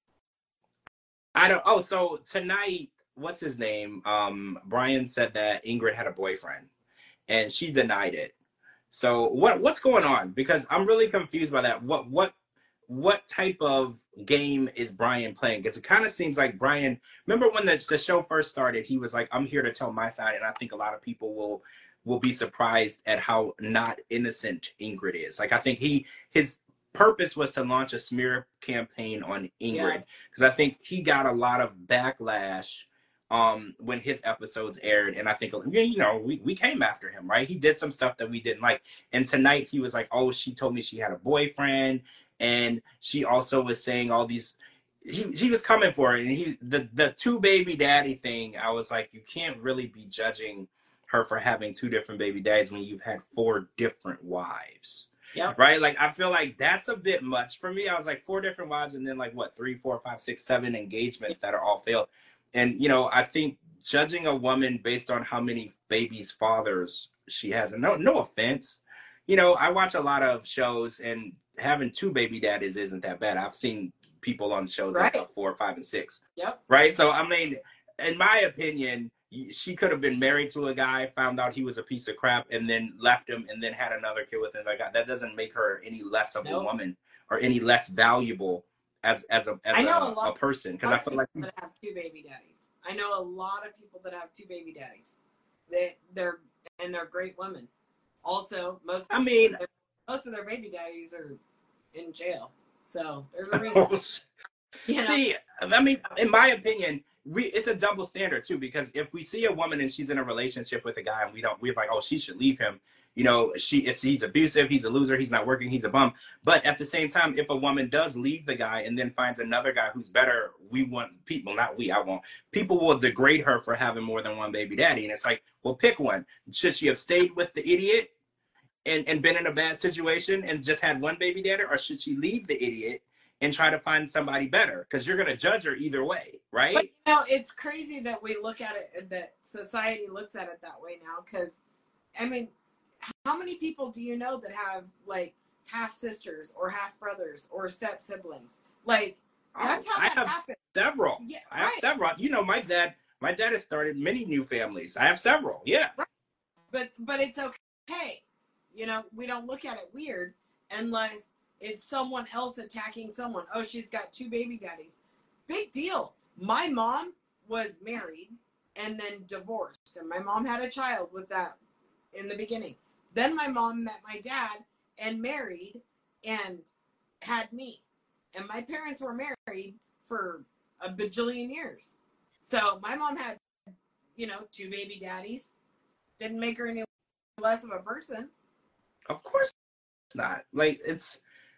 I don't, oh, so tonight, what's his name? Um, Brian said that Ingrid had a boyfriend and she denied it. So what what's going on? Because I'm really confused by that. What what what type of game is Brian playing? Because it kind of seems like Brian. Remember when the the show first started, he was like, "I'm here to tell my side," and I think a lot of people will will be surprised at how not innocent Ingrid is. Like I think he his purpose was to launch a smear campaign on Ingrid because yeah. I think he got a lot of backlash um when his episodes aired, and I think, you know, we, we came after him, right? He did some stuff that we didn't like, and tonight he was like, oh, she told me she had a boyfriend, and she also was saying all these, he, he was coming for it, and he the the two baby daddy thing, I was like, you can't really be judging her for having two different baby daddies when you've had four different wives. Yeah. Right. Like, I feel like that's a bit much for me. I was like, four different wives, and then like what, three, four, five, six, seven engagements that are all failed. And, you know, I think judging a woman based on how many babies' fathers she has, and no, no offense, you know, I watch a lot of shows, and having two baby daddies isn't that bad. I've seen people on shows right. like four, five, and six. Yep. Right. So, I mean, in my opinion, she could have been married to a guy, found out he was a piece of crap, and then left him, and then had another kid with another guy. That doesn't make her any less of nope. a woman or any less valuable as as a as I know a, a, lot, a person, because I feel like that have two baby daddies. I know a lot of people that have two baby daddies. They they're and they're great women. Also, most I mean their, most of their baby daddies are in jail, so there's a reason. You know? See, I mean, in my opinion, we it's a double standard too, because if we see a woman and she's in a relationship with a guy and we don't, we're like, oh, she should leave him. You know, she it's he's abusive, he's a loser, he's not working, he's a bum. But at the same time, if a woman does leave the guy and then finds another guy who's better, we want people, not we, I won't. People will degrade her for having more than one baby daddy. And it's like, well, pick one. Should she have stayed with the idiot and, and been in a bad situation and just had one baby daddy, or should she leave the idiot and try to find somebody better? Because you're going to judge her either way, right? But, you know, it's crazy that we look at it, that society looks at it that way now. Because, I mean, how many people do you know that have, like, half sisters or half brothers or step siblings? Like, that's how I that have happens. Several. Yeah, I have right. several. You know, my dad, my dad has started many new families. I have several. Yeah. Right. But, but it's okay. You know, we don't look at it weird unless it's someone else attacking someone. Oh, she's got two baby daddies. Big deal. My mom was married and then divorced. And my mom had a child with that in the beginning. Then my mom met my dad and married and had me. And my parents were married for a bajillion years. So my mom had, you know, two baby daddies. Didn't make her any less of a person. Of course not. Like, it's,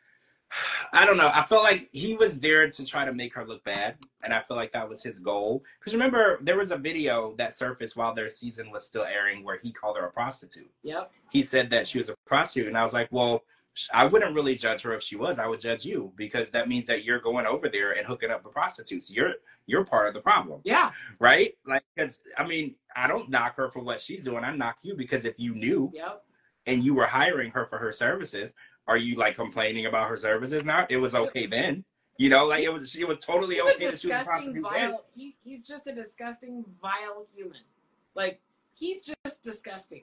I don't know. I felt like he was there to try to make her look bad. And I feel like that was his goal. Because remember, there was a video that surfaced while their season was still airing where he called her a prostitute. Yep. He said that she was a prostitute. And I was like, well, I wouldn't really judge her if she was. I would judge you, because that means that you're going over there and hooking up with prostitutes. You're you're part of the problem. Yeah. Right? Like, because, I mean, I don't knock her for what she's doing. I knock you because if you knew yep. and you were hiring her for her services, are you like complaining about her services now? It was okay then. You know, like it was, it was totally he's okay that she was a prostitute vile, then. he, he's just a disgusting, vile human. Like, he's just disgusting.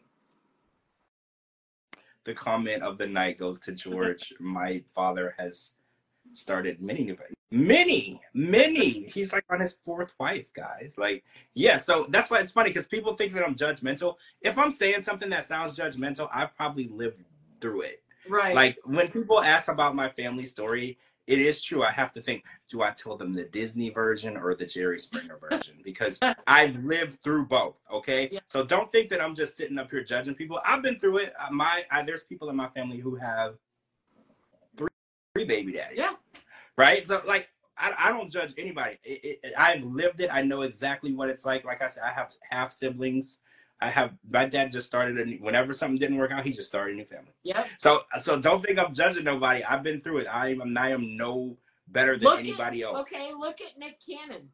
The comment of the night goes to George. My father has started many new, many, many. He's like on his fourth wife, guys. Like, yeah. So that's why it's funny, because people think that I'm judgmental. If I'm saying something that sounds judgmental, I've probably lived through it. Right. Like, when people ask about my family story, it is true. I have to think, do I tell them the Disney version or the Jerry Springer version? Because I've lived through both. Okay. Yeah. So don't think that I'm just sitting up here judging people. I've been through it. My, I, there's people in my family who have three, three baby daddies. Yeah. Right. So like, I, I don't judge anybody. It, it, I've lived it. I know exactly what it's like. Like I said, I have half siblings. I have my dad just started a new, whenever something didn't work out, he just started a new family. Yep. So so don't think I'm judging nobody. I've been through it. I am I am no better than Look anybody at, else. Okay, look at Nick Cannon.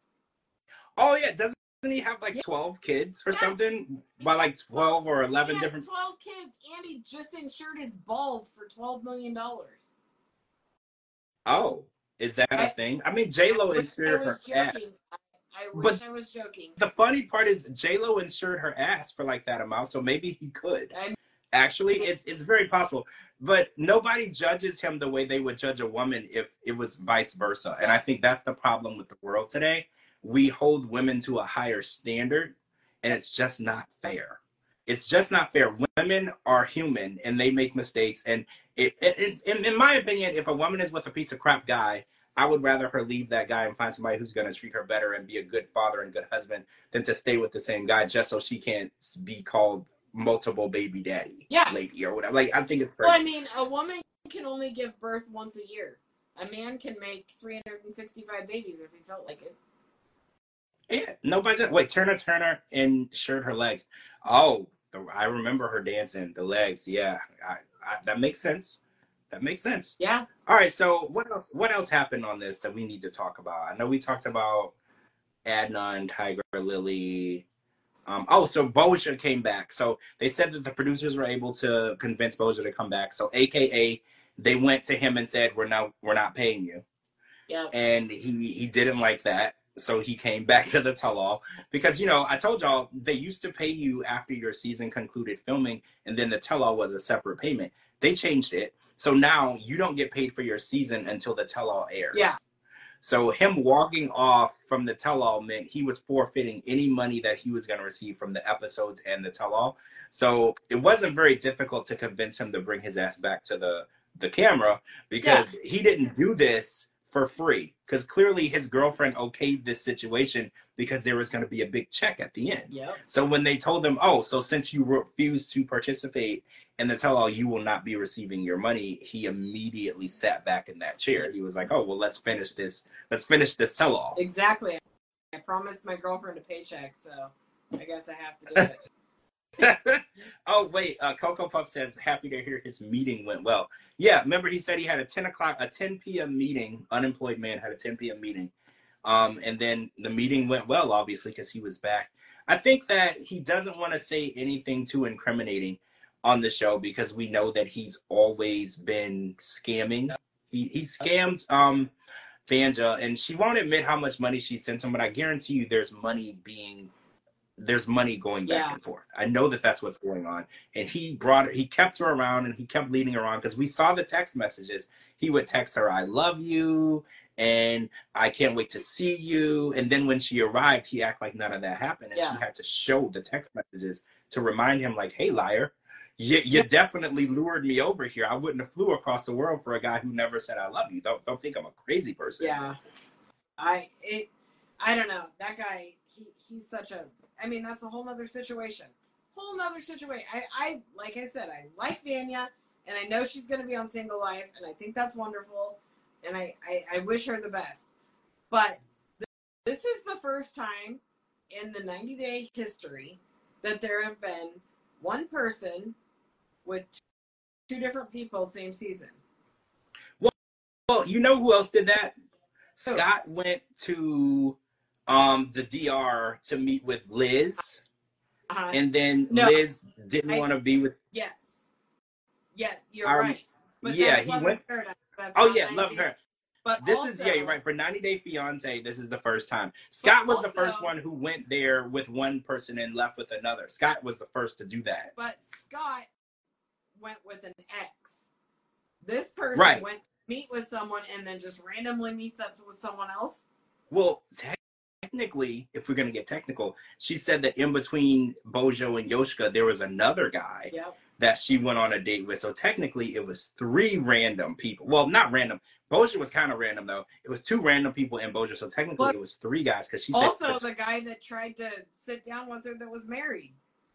Oh yeah, doesn't he have like Yeah. twelve kids or Yeah. something? By like twelve or eleven he has different. twelve kids, and he just insured his balls for twelve million dollars. Oh, is that I, a thing? I mean, J Lo insured her joking. ass. I, I wish But I was joking. the funny part is J Lo insured her ass for like that amount, so maybe he could. I, Actually, it's it's very possible. But nobody judges him the way they would judge a woman if it was vice versa. And I think that's the problem with the world today. We hold women to a higher standard, and it's just not fair. It's just not fair. Women are human, and they make mistakes. And it, it, it, in my opinion, if a woman is with a piece of crap guy, I would rather her leave that guy and find somebody who's going to treat her better and be a good father and good husband than to stay with the same guy just so she can't be called multiple baby daddy yeah. lady or whatever. Like, I think it's well, I mean, a woman can only give birth once a year. A man can make three hundred sixty-five babies if he felt like it. Yeah, nobody just wait. Turner Turner insured her legs. Oh, the, I remember her dancing the legs. Yeah, I, I, that makes sense. That makes sense. Yeah. All right. So what else? What else happened on this that we need to talk about? I know we talked about Adnan, Tiger Lily. Um, oh, so Boja came back. So they said that the producers were able to convince Boja to come back. So A K A they went to him and said, "We're not, we're not paying you." Yeah. And he he didn't like that. So he came back to the tell-all because, you know, I told y'all they used to pay you after your season concluded filming, and then the tell-all was a separate payment. They changed it. So now you don't get paid for your season until the tell-all airs. Yeah. So him walking off from the tell-all meant he was forfeiting any money that he was going to receive from the episodes and the tell-all. So it wasn't very difficult to convince him to bring his ass back to the, the camera because yeah. he didn't do this for free, because clearly his girlfriend okayed this situation because there was going to be a big check at the end. Yep. So when they told him, oh, so since you refused to participate in the tell-all, you will not be receiving your money, he immediately sat back in that chair. He was like, oh, well, let's finish this. Let's finish this tell-all. Exactly. I promised my girlfriend a paycheck, so I guess I have to do it. Oh, wait, uh, Coco Puff says, happy to hear his meeting went well. Yeah, remember he said he had a ten o'clock, a ten p.m. meeting, unemployed man had a ten p.m. meeting. Um, and then the meeting went well, obviously, because he was back. I think that he doesn't want to say anything too incriminating on the show because we know that he's always been scamming. He, he scammed um, Fanja, and she won't admit how much money she sent him, but I guarantee you there's money being there's money going back yeah. and forth. I know that that's what's going on. And he brought her, he kept her around and he kept leading her on because we saw the text messages. He would text her, I love you, and I can't wait to see you. And then when she arrived, he acted like none of that happened. And yeah. she had to show the text messages to remind him like, hey, liar, you, you definitely lured me over here. I wouldn't have flew across the world for a guy who never said I love you. Don't, don't think I'm a crazy person. Yeah. I, it, I don't know. That guy, he, he's such a, I mean, that's a whole nother situation. Whole nother situation. I, I, like I said, I like Vanya, and I know she's going to be on Single Life, and I think that's wonderful, and I, I, I wish her the best. But th- this is the first time in the ninety-day history that there have been one person with two different people same season. Well, well you know who else did that? Oh. Scott went to um, the D R to meet with Liz, uh-huh. and then no, Liz didn't want to be with. Yes, yeah, you're our, right. But yeah, he went. That's oh yeah, love her. But this also, is yeah, you're right. For ninety Day Fiance, this is the first time. Scott was also, the first one who went there with one person and left with another. Scott was the first to do that. But Scott went with an ex. This person right. went to meet with someone and then just randomly meets up with someone else. Well. Technically, if we're going to get technical, she said that in between Bojo and Yoshka, there was another guy yep. that she went on a date with. So technically, it was three random people. Well, not random. Bojo was kind of random, though. It was two random people in Bojo. So technically, but it was three guys. Because she said also the guy that tried to sit down with her that was married.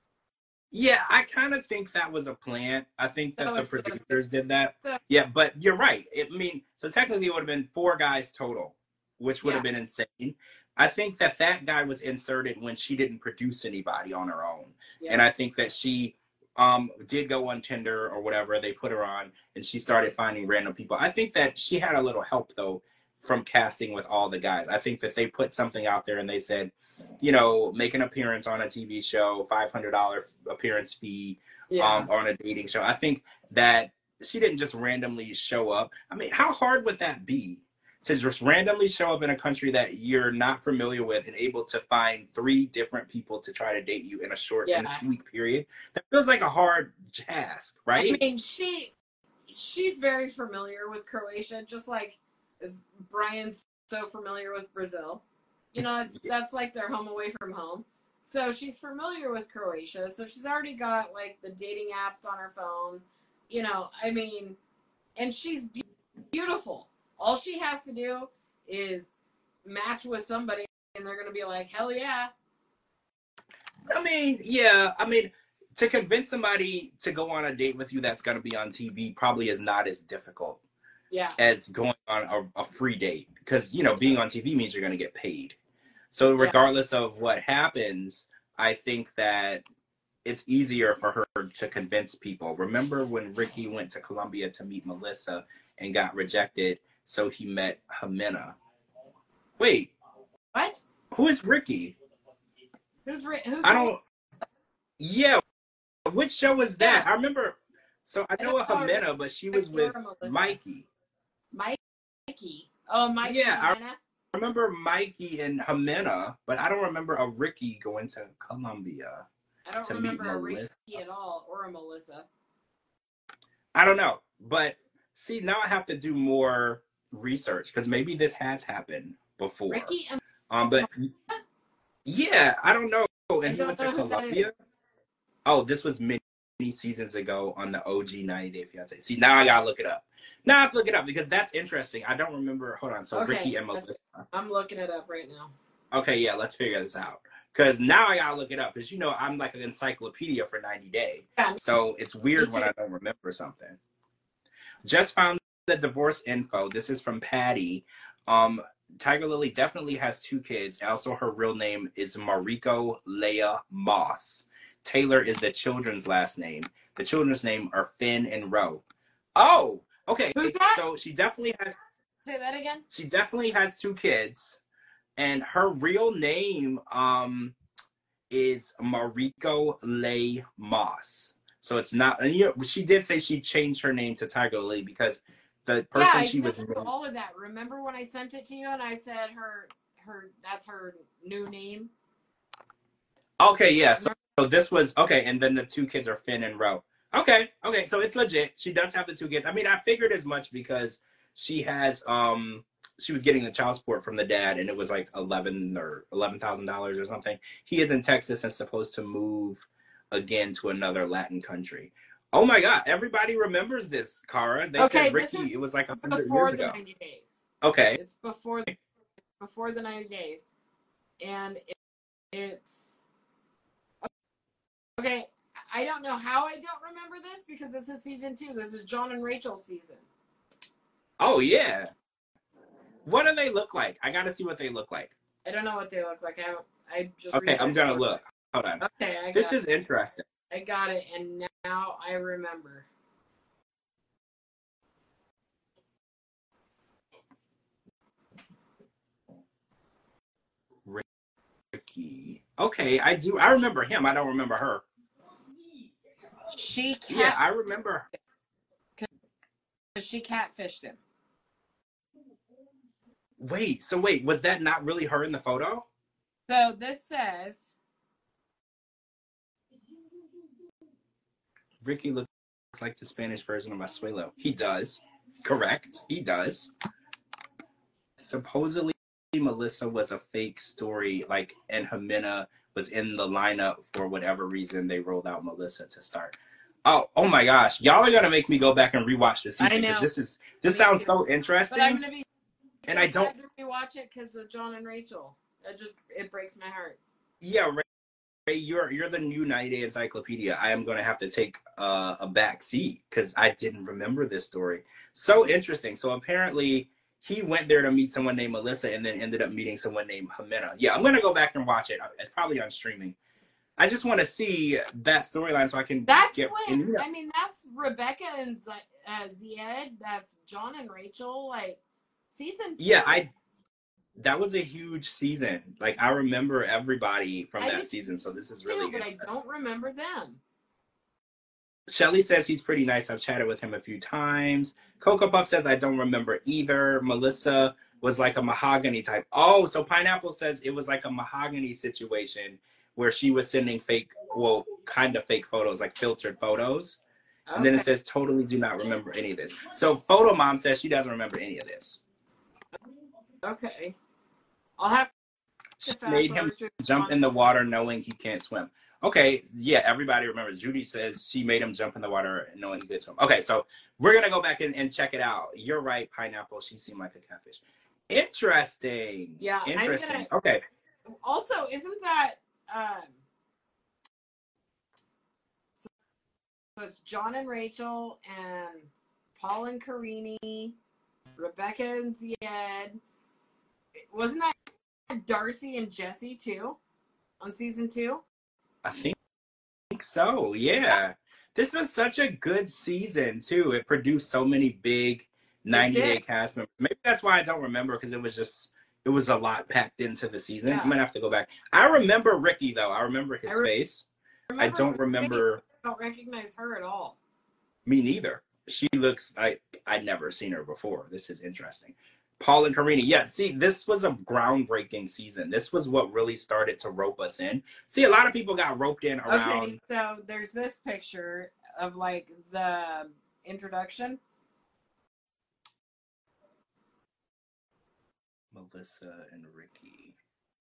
Yeah, I kind of think that was a plan. I think that, that the producers so did that. So yeah, but you're right. It, I mean, so technically, it would have been four guys total, which would yeah. have been insane. I think that that guy was inserted when she didn't produce anybody on her own. Yeah. And I think that she um, did go on Tinder or whatever they put her on, and she started finding random people. I think that she had a little help, though, from casting with all the guys. I think that they put something out there and they said, you know, make an appearance on a T V show, five hundred dollars appearance fee Yeah. um, on a dating show. I think that she didn't just randomly show up. I mean, how hard would that be? To just randomly show up in a country that you're not familiar with and able to find three different people to try to date you in a short, Yeah. in a two week period. That feels like a hard task, right? I mean, she she's very familiar with Croatia, just like as Brian's so familiar with Brazil. You know, it's, that's like their home away from home. So she's familiar with Croatia. So she's already got like the dating apps on her phone. You know, I mean, and she's be- beautiful. All she has to do is match with somebody, and they're going to be like, hell yeah. I mean, yeah. I mean, to convince somebody to go on a date with you that's going to be on T V probably is not as difficult Yeah. as going on a, a free date. Because, you know, being on T V means you're going to get paid. So regardless yeah. of what happens, I think that it's easier for her to convince people. Remember when Ricky went to Colombia to meet Melissa and got rejected? So he met Jimena. Wait. What? Who is Ricky? Who's Rick? Who's I don't. Yeah. Which show was that? Yeah. I remember. So I know a Jimena, but she was with Mikey. Mikey. Oh, Mikey. Yeah. I remember Mikey and Jimena, but I don't remember a Ricky going to Colombia. I don't to remember meet a Melissa. Ricky at all, or a Melissa. I don't know, but see, now I have to do more research because maybe this has happened before. Ricky and um, but yeah, I don't know. And I he don't went know to who that Colombia. is. Oh, this was many seasons ago on the O G ninety Day Fiance. See, now I gotta look it up. Now I have to look it up because that's interesting. I don't remember. Hold on. So Okay, Ricky and Melissa. I'm looking it up right now. Okay, yeah, let's figure this out. Because now I gotta look it up. Because you know I'm like an encyclopedia for ninety Day. Yeah. So it's weird Me when too. I don't remember something. Just found the divorce info. This is from Patty. Um, Tiger Lily definitely has two kids. Also, her real name is Mariko Leah Moss. Taylor is the children's last name. The children's name are Finn and Ro. Oh, okay. Who's that? So she definitely has. Say that again. She definitely has two kids, and her real name um is Mariko Leigh Moss. So it's not. And you know, she did say she changed her name to Tiger Lily because the person yeah, I she sent was. all of that. Remember when I sent it to you and I said her her that's her new name? Okay, yeah. So, so this was okay, and then the two kids are Finn and Ro. Okay, okay. So it's legit. She does have the two kids. I mean, I figured as much because she has um she was getting the child support from the dad, and it was like eleven or eleven thousand dollars or something. He is in Texas and supposed to move again to another Latin country. Oh my God! Everybody remembers this, Cara. They Okay, said this Ricky. is It was like a hundred Before years the ago. ninety days. Okay. It's before the, before the ninety days, and it, it's okay. I don't know how I don't remember this because this is season two. This is John and Rachel's season. Oh yeah. What do they look like? I got to see what they look like. I don't know what they look like. I I just Okay, read I'm their gonna story. look. Hold on. Okay, I This got is interesting. I got it, and now I remember. Ricky. Okay, I do. I remember him. I don't remember her. She cat Yeah, I remember. she catfished him. Wait, so wait, was that not really her in the photo? So this says Ricky looks like the Spanish version of Masuelo. He does. Correct. He does. Supposedly, Melissa was a fake story, like, and Jimena was in the lineup for whatever reason. They rolled out Melissa to start. Oh, oh my gosh! Y'all are gonna make me go back and rewatch the season I know. because this is this Me sounds too. so But interesting. I'm gonna be And I don't- sad to rewatch it because of John and Rachel. It just it breaks my heart. Yeah, Ray, Ray, you're you're the new ninety Day Encyclopedia. I am gonna have to take uh, a back seat because I didn't remember this story. So interesting. So apparently he went there to meet someone named Melissa and then ended up meeting someone named Jimena. Yeah, I'm going to go back and watch it. It's probably on streaming. I just want to see that storyline so I can That's get... when, and, I mean, that's Rebecca and Z- uh, Zied. That's John and Rachel. Like, season two. Yeah, I... That was a huge season. Like, I remember everybody from I that do season, so this is really too, good. but I don't remember them. Shelly says he's pretty nice. I've chatted with him a few times. Cocoa Puff says I don't remember either. Melissa was like a mahogany type. Oh, so Pineapple says it was like a mahogany situation where she was sending fake, well, kind of fake photos, like filtered photos. Okay. And then it says totally do not remember any of this. So Photo Mom says she doesn't remember any of this. Okay. I'll have to fast made him jump in the water knowing he can't swim. Okay, yeah, everybody remembers. Judy says she made him jump in the water knowing he could swim. Okay, so we're going to go back and, and check it out. You're right, Pineapple. She seemed like a catfish. Interesting. Yeah. Interesting. Gonna, okay. Also, isn't that... Um, so, so it's John and Rachel and Paul and Karini, Rebecca and Zied. Wasn't that Darcy and Jesse, too, on season two? I think so, yeah. This was such a good season, too. It produced so many big ninety-day cast members. Maybe that's why I don't remember, because it was just, it was a lot packed into the season. Yeah. I'm going to have to go back. I remember Ricky, though. I remember his I re- face. Remember I don't remember. I don't recognize her at all. Me neither. She looks like I'd never seen her before. This is interesting. Paul and Karini. Yeah, see, this was a groundbreaking season. This was what really started to rope us in. See, a lot of people got roped in around. Okay, so there's this picture of, like, the introduction. Melissa and Ricky.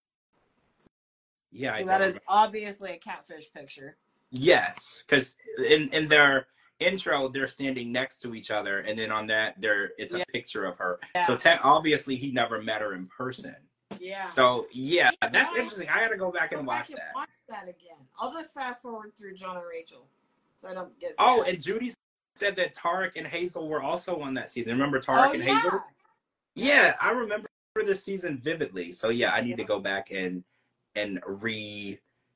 Yeah, I so don't that is remember. Obviously a catfish picture. Yes, because in, in their intro, they're standing next to each other, and then on that, there it's a yeah. picture of her. Yeah. So te- obviously, he never met her in person. Yeah. So yeah, that's interesting. I gotta go back and watch back that. And watch that again. I'll just fast forward through John and Rachel, so I don't get. Sad. Oh, and Judy said that Tarek and Hazel were also on that season. Remember Tarek oh, and yeah. Hazel? Yeah, I remember this season vividly. So yeah, I need yeah. to go back and and re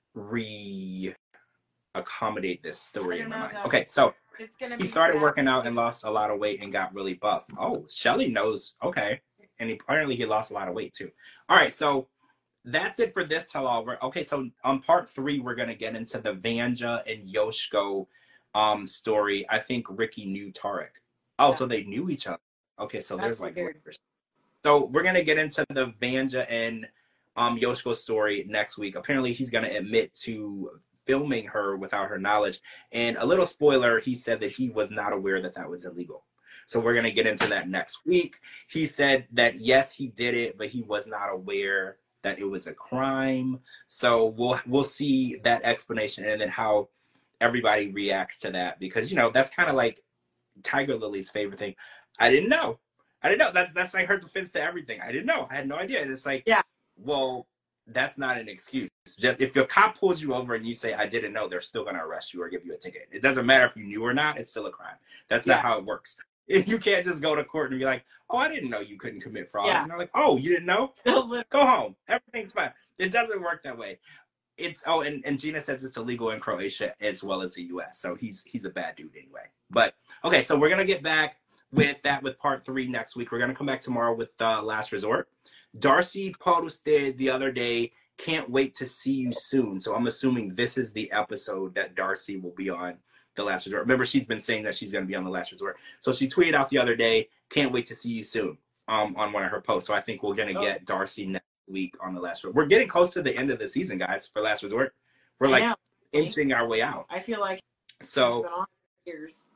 re accommodate this story in my mind. Though. Okay, so. It's gonna he be started sad. working out and lost a lot of weight and got really buff. Oh, Shelly knows. Okay. And he, apparently he lost a lot of weight too. All right. So that's it for this tell-all. Okay. So on part three, we're going to get into the Vanja and Yoshko um, story. I think Ricky knew Tarek. Oh, yeah. So they knew each other. Okay. So that's there's like, weird. So we're going to get into the Vanja and um, Yoshko story next week. Apparently he's going to admit to filming her without her knowledge. And a little spoiler, he said that he was not aware that that was illegal. So we're going to get into that next week. He said that, yes, he did it, but he was not aware that it was a crime. So we'll we'll see that explanation and then how everybody reacts to that. Because, you know, that's kind of like Tiger Lily's favorite thing. I didn't know. I didn't know. That's, that's like her defense to everything. I didn't know. I had no idea. And it's like, yeah, well, that's not an excuse. Just if your cop pulls you over and you say, I didn't know, they're still going to arrest you or give you a ticket. It doesn't matter if you knew or not. It's still a crime. That's not yeah. how it works. You can't just go to court and be like, oh, I didn't know you couldn't commit fraud. Yeah. And they're like, oh, you didn't know? Go home. Everything's fine. It doesn't work that way. It's oh, and, and Gina says it's illegal in Croatia as well as the U S. So he's he's a bad dude anyway. But okay, so we're going to get back with that with part three next week. We're going to come back tomorrow with uh, Last Resort. Darcy posted the other day, can't wait to see you soon. So I'm assuming this is the episode that Darcy will be on The Last Resort. Remember, she's been saying that she's going to be on The Last Resort. So she tweeted out the other day, can't wait to see you soon um, on one of her posts. So I think we're going to get Darcy next week on The Last Resort. We're getting close to the end of the season, guys, for Last Resort. We're like inching our way out. I feel like so, it's been on years.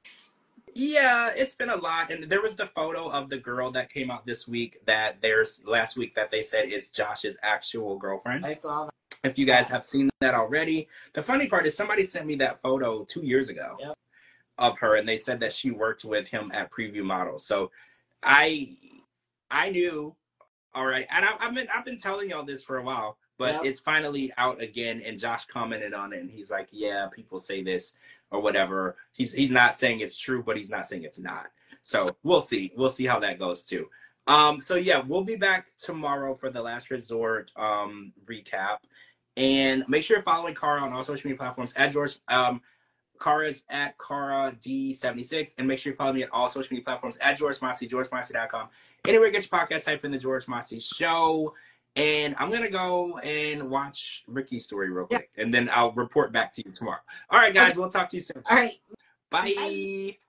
Yeah, it's been a lot. And there was the photo of the girl that came out this week that there's last week that they said is Josh's actual girlfriend. I saw that. If you guys have seen that already. The funny part is somebody sent me that photo two years ago yep. of her, and they said that she worked with him at Preview Models. So I I knew, all right. And I, I've been I've been telling y'all this for a while, but yep. it's finally out again, and Josh commented on it, and he's like, yeah, people say this or whatever. He's he's not saying it's true, but he's not saying it's not. So we'll see. We'll see how that goes too. Um, so yeah, we'll be back tomorrow for the Last Resort um recap. And make sure you're following Cara on all social media platforms at George. Um, Cara's at Cara D seventy-six. And make sure you follow me at all social media platforms at George Mossey, george mossey dot com. Anywhere you get your podcast, type in the George Mossey Show. And I'm going to go and watch Ricky's story real quick. Yeah. And then I'll report back to you tomorrow. All right, guys. Okay. We'll talk to you soon. All right. Bye. Bye.